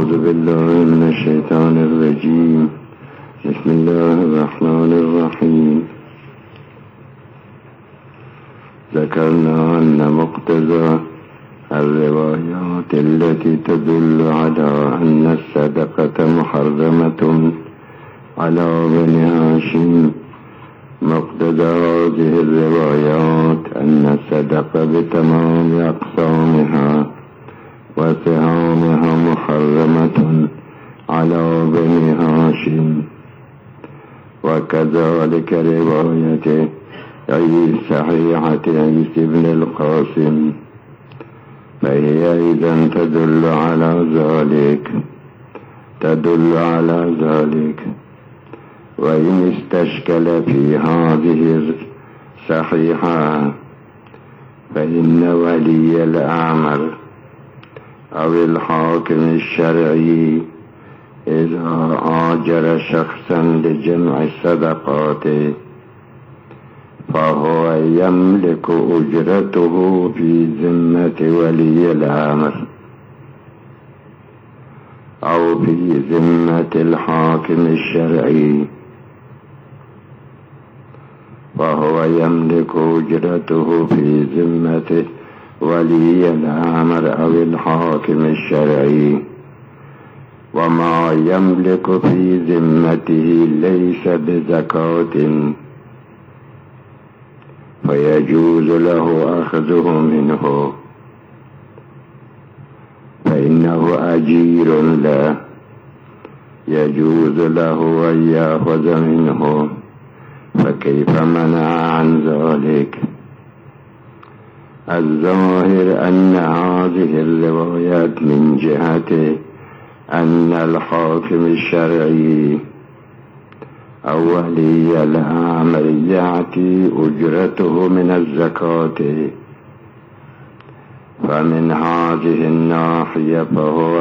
أعوذ بالله من الشيطان الرجيم. بسم الله الرحمن الرحيم. ذكرنا أن مقتضى الروايات التي تدل على أن الصدقة محرمة على بني هاشم، مقتضى هذه الروايات أن الصدقة بتمام أقسامها وسهامها محرمة على بني هاشم، وكذلك رواية صحيحة عيسى بن القاسم، فهي إذن تدل على ذلك. وإن استشكل في هذه الصحيحة فإن ولي الأمر أو الحاكم الشرعي إذا آجر شخصا لجمع الصدقات فهو يملك أجرته في ذمة ولي الأمر أو في ذمة الحاكم الشرعي، فهو يملك أجرته في ذمة ولي الأمر أو الحاكم الشرعي، وما يملك في ذمته ليس بزكاة فيجوز له أخذه منه، فإنه أجير له، يجوز له أن يأخذ منه، فكيف منع عن ذلك؟ الظاهر أن هذه الروايات من جهة أن الحاكم الشرعي أو ولي الأمر يعطي أجرته من الزكاة، فمن هذه الناحية فهو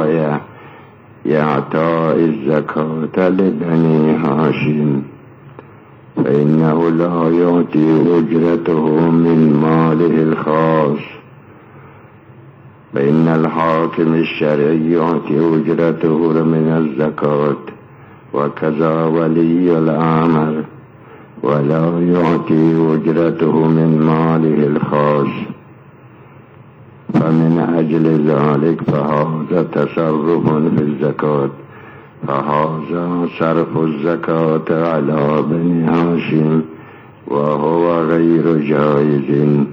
يعطي الزكاة لبني هاشم، فإنه لا يعطي أجرته من ماله الخاص، فإن الحاكم الشرعي يعطي أجرته من الزكاة، وكذا ولي الأمر، ولا يعطي أجرته من ماله الخاص. فمن أجل ذلك فهذا تصرف في الزكاة، فهذا صرف الزكاة على بني هاشم وهو غير جائز.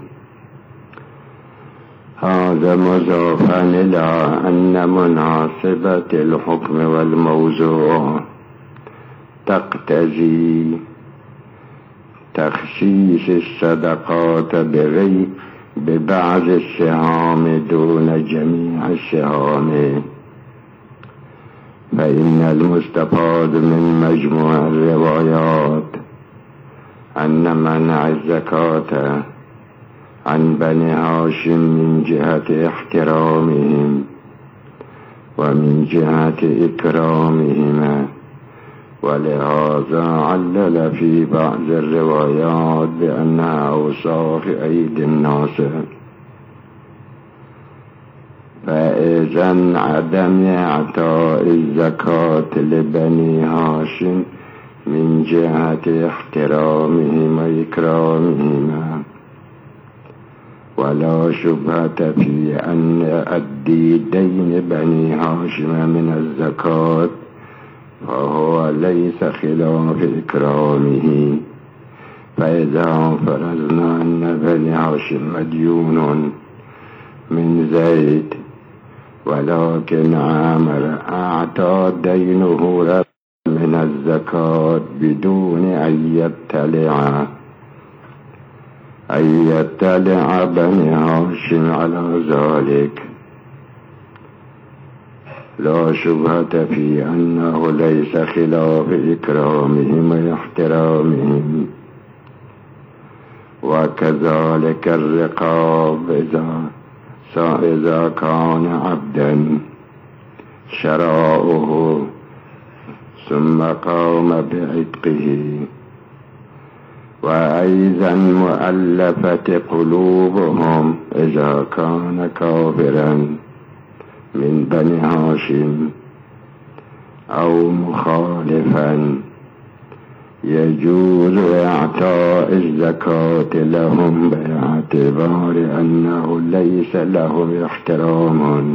هذا مضافا إلى أن مناسبة الحكم والموضوع تقتضي تخصيص الصدقات ببعض السهام دون جميع السهام، فإن المستفاد من مجموع الروايات أن منع الزكاة عن بني هاشم من جهة احترامهم ومن جهة إكرامهما، ولهذا علل في بعض الروايات بأنها أوصاف أيدي الناس، فإذن عدم إعطاء الزكاة لبني هاشم من جهة احترامهم وإكرامهما، ولا شبهة في أن أدي دين بني هاشم من الزكاة فهو ليس خلاف إكرامه. فإذا فرضنا أن بني هاشم مديون من زيد، ولكن عامر أعطى دينه من الزكاة بدون أن يطلع بني هاشم على ذلك، لا شبهة في أنه ليس خلاف إكرامهم واحترامهم. وكذلك الرقاب إذا كان عبدا شراؤه ثم قام بعتقه، وأيضا مؤلفة قلوبهم إذا كان كافرا من بني هاشم أو مخالفا يجوز إعطاء الزكاة لهم باعتبار أنه ليس لهم احترام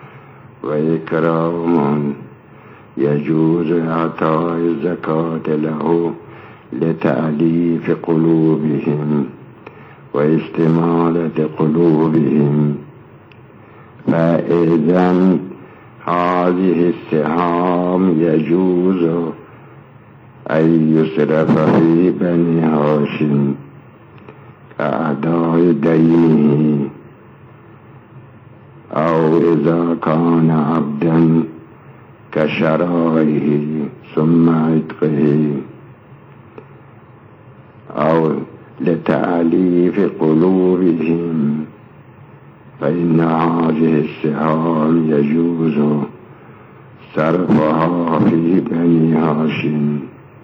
وإكرام. يجوز إعطاء الزكاة له لتأليف قلوبهم واستمالة قلوبهم. فإذا هذه السهام يجوز أن يصرف في بني هاشم كأداء دينه، أو إذا كان عبدا كشرائه ثم عتقه، أو لتأليف قلوبهم، فإن هذه السهام يجوز صرفها في بني هاشم،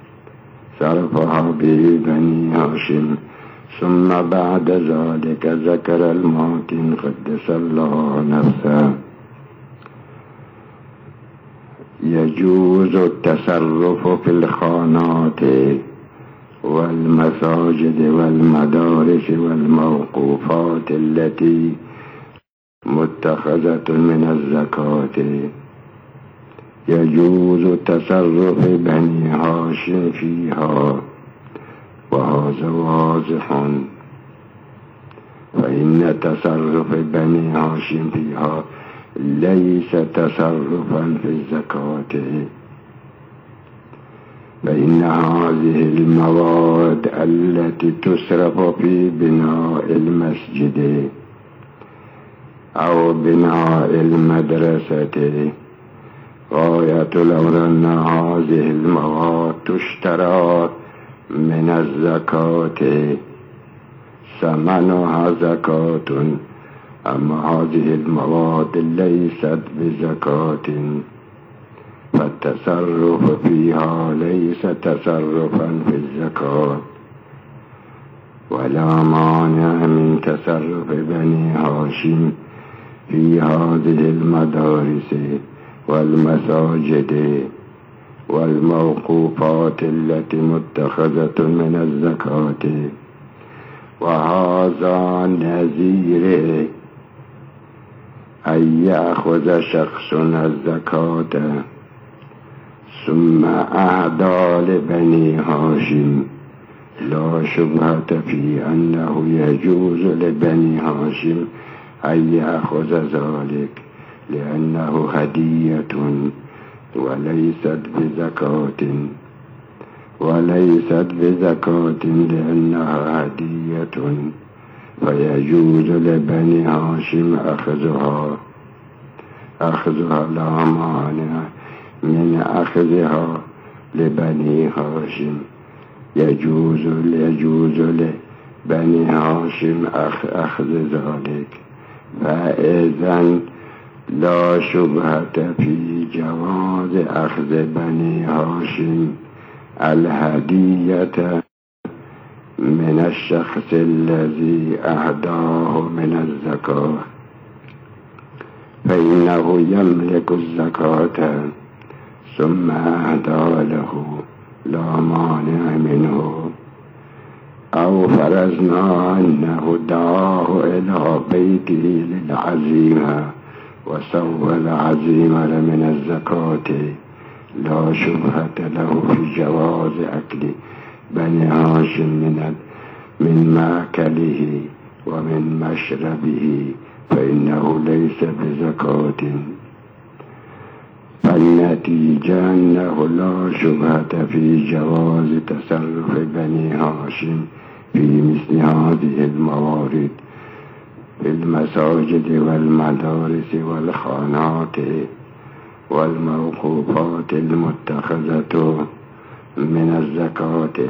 ثم بعد ذلك ذكر الماتن قدس الله نفسه يجوز التصرف في الخانات والمساجد والمدارس والموقوفات التي متخذة من الزكاة. يجوز تصرف بني هاشم فيها، وهذا واضح، فإن تصرف بني هاشم فيها ليس تصرفا في الزكاة، فإن هذه المواد التي تصرف في بناء المسجد أو بناء المدرسة غاية الأمر أن هذه المواد تشترى من الزكاة، ثمنها زكاة. أما هذه المواد ليست بزكاة، فالتصرف فيها ليس تصرفا في الزكاة. ولا مانع من تصرف بني هاشم في هذه المدارس والمساجد والموقوفات التي متخذة من الزكاة. وهذا نظير أن يأخذ شخص الزكاة ثم أهدى لبني هاشم، لا شبهة في أنه يجوز لبني هاشم أن يأخذ ذلك، لأنه هدية وليست بزكاة لأنها هدية، فيجوز لبني هاشم أخذها لا مانع من أخذها لبني هاشم. يجوز لبني هاشم أخذ ذلك. فإذن لا شبهة في جواز أخذ بني هاشم الهدية من الشخص الذي أهداه من الزكاة، فإنه يملك الزكاة ثم أهدى له، لا مانع منه. أو فرضنا أنه دعاه إلى بيته للعزيمة وسوى العزيمة من الزكاة، لا شبهة له في جواز أكل بني هاشم من مأكله ومن مشربه، فإنه ليس بزكاة. فالنتيجة أنه لا شبهة في جواز تصرف بني هاشم في مثل هذه الموارد في المساجد والمدارس والخانات والموقوفات المتخذة من الزكاة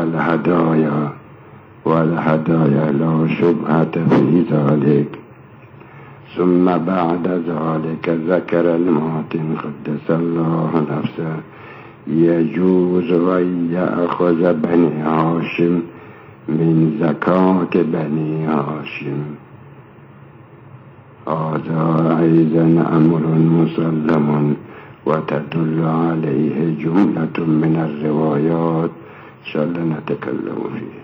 والهدايا لا شبهة في ذلك. ثم بعد ذلك ذكر الماتن قدس الله نفسه يجوز أن يأخذ بني هاشم من زكاة بني هاشم. هذا أيضا أمر مسلم وتدل عليه جملة من الروايات إن شاء الله نتكلم فيه.